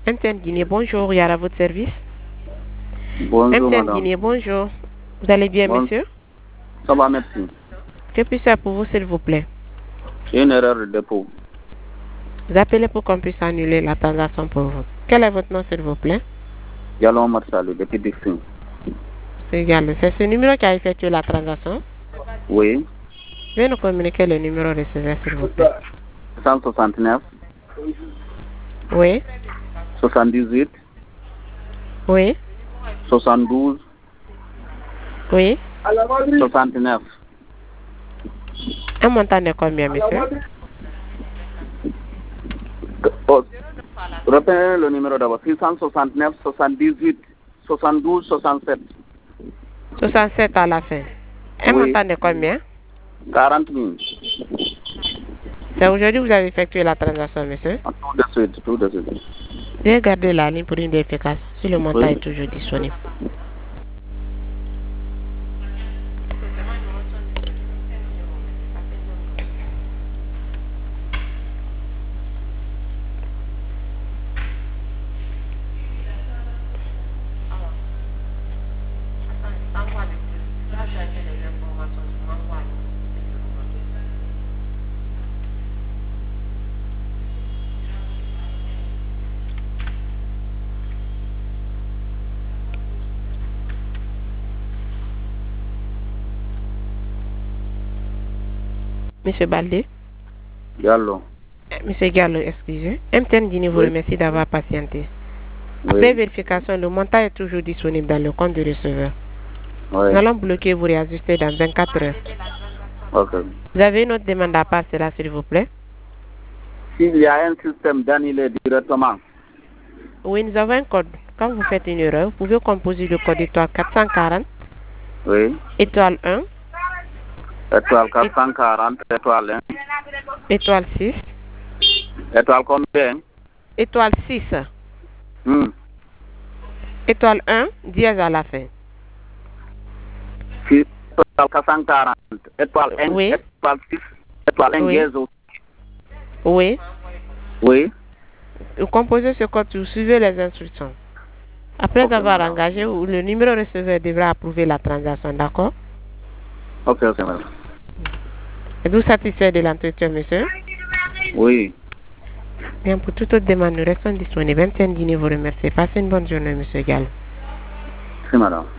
MTN Guinée, bonjour, il y a à votre service. Bonjour, MTN madame. Guinée, bonjour. Vous allez bien, monsieur? Ça va, merci. Que puis-je faire pour vous, s'il vous plaît? J'ai une erreur de dépôt. Vous appelez pour qu'on puisse annuler la transaction pour vous. Quel est votre nom, s'il vous plaît? Diallo Marsalou, depuis Dixon. C'est ce numéro qui a effectué la transaction? Oui. Veuillez nous communiquer le numéro receveur, s'il vous plaît. 169. Oui. 78. Oui. 72. Oui. 69. Un montant de combien, monsieur? Oh, reprenez le numéro d'abord. 669, 78, 72, 67. 67 à la fin. Un Oui. montant de combien? 40 000. C'est aujourd'hui que vous avez effectué la transaction, monsieur? Tout de suite, tout de suite. Veuillez garder la ligne pour une vérification si le montant Oui. est toujours disponible. Monsieur Baldé? Diallo. Monsieur Gallo, excusez. MTN Guinée vous Oui. remercie d'avoir patienté. Oui. Après vérification, le montant est toujours disponible dans le compte du receveur. Oui. Nous allons bloquer et vous réajuster dans 24 heures. Ok. Vous avez une autre demande à part cela, s'il vous plaît? S'il y a un système d'annuler directement. Oui, nous avons un code. Quand vous faites une erreur, vous pouvez composer le code étoile 440, Oui. étoile 1, Étoile 440, étoile 1. étoile 6, Étoile combien? étoile 6, étoile 1, dièse à la fin. Étoile 440, étoile 1, Oui. étoile 6, étoile 1 Oui. dièse aussi. Oui. Oui. Vous composez ce code, vous suivez les instructions. Après Ok, avoir madame. engagé, le numéro receveur devra approuver la transaction, d'accord? Ok, madame. Êtes-vous satisfait de l'entretien, monsieur? Oui. Bien, pour toute autre demande, nous restons disponibles. MTN Guinée vous remercie. Passez une bonne journée, monsieur Gall. Si, madame.